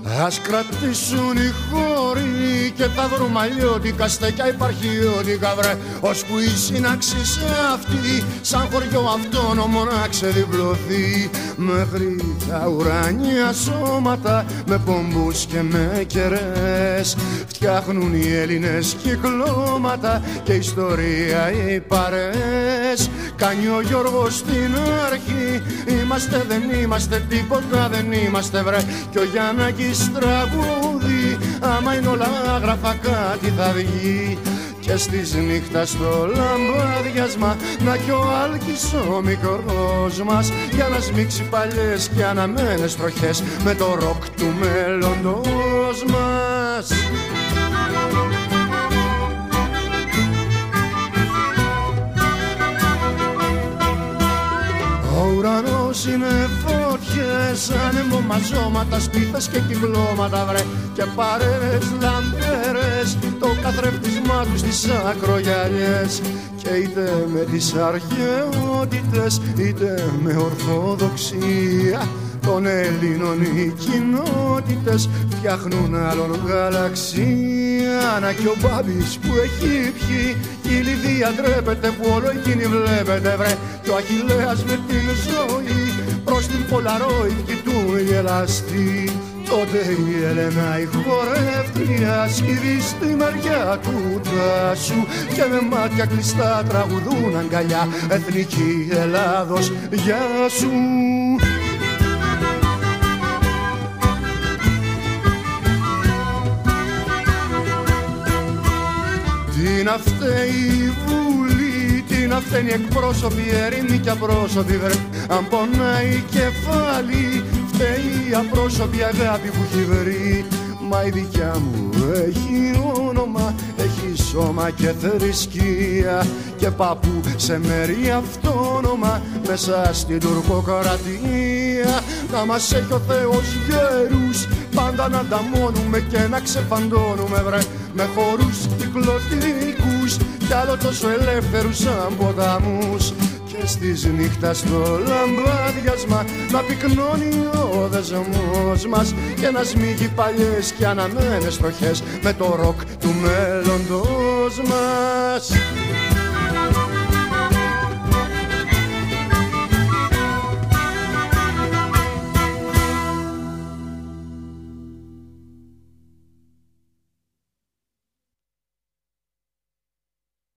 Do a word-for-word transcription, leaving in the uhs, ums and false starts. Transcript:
Ας κρατήσουν οι χώροι και θα βρούμε αλλιώτικα στέκια υπαρχιώτικα βρε, ώσπου η σύναξη αυτή σαν χωριό αυτόνομο να ξεδιπλωθεί, μέχρι τα ουράνια σώματα με πομπούς και με κερές φτιάχνουν οι Έλληνες κυκλώματα και ιστορία οι παρές. Κάνει ο Γιώργος στην αρχή, είμαστε δεν είμαστε τίποτα δεν είμαστε βρε, και ο Γιάννακης τραγούδι, άμα είναι όλα άγραφα κάτι θα βγει. Και στις νύχτας στο λαμπάδιασμα να κι ο Άλκης ο μικρός μας, για να σμίξει παλιές και αναμένες τροχές με το ροκ του μέλλοντος μας. Ο ουρανός είναι φωτιές, άνεμο μαζώματα, σπίθες και κυκλώματα βρε, και παρέες λαμπέρες, το καθρέφτισμά τους στις ακρογιαλιές. Και είτε με τις αρχαιότητες είτε με ορθοδοξία των Ελλήνων οι κοινότητες φτιάχνουν άλλον γαλαξία. Να κι ο Μπάμπης που έχει πιει, η Λιδία ντρέπεται που όλο εκείνη βλέπετε βρε, κι ο Αχιλλέας με την ζωή προς την Πολαρόιτ κοιτούν γελαστή. Τότε η Έλενα η χορεύτρια σκύβει στη μεριά του Τάσου και με μάτια κλειστά τραγουδούν αγκαλιά, εθνική Ελλάδος γεια σου. Τι να φταίει η Βουλή, τι να φταίνει εκπρόσωποι, ερήμοι κι απρόσωποι βρε, αν πονάει η κεφάλι φταίει η απρόσωπη αγάπη που έχει βρει. Μα η δικιά μου έχει όνομα, έχει σώμα και θρησκεία και παππού σε μέρη αυτόνομα μέσα στην τουρκοκρατία. Να μας έχει ο Θεός γέρους, πάντα να ανταμώνουμε και να ξεφαντώνουμε βρε, με χορούς κυκλωτικούς κι άλλο τόσο ελεύθερους σαν ποταμούς. Και στις νύχτας στο λαμπάδιασμα να πυκνώνει ο δεσμός μας και να σμίγει παλιές και αναμένες στοχές με το ροκ του μέλλοντος μας.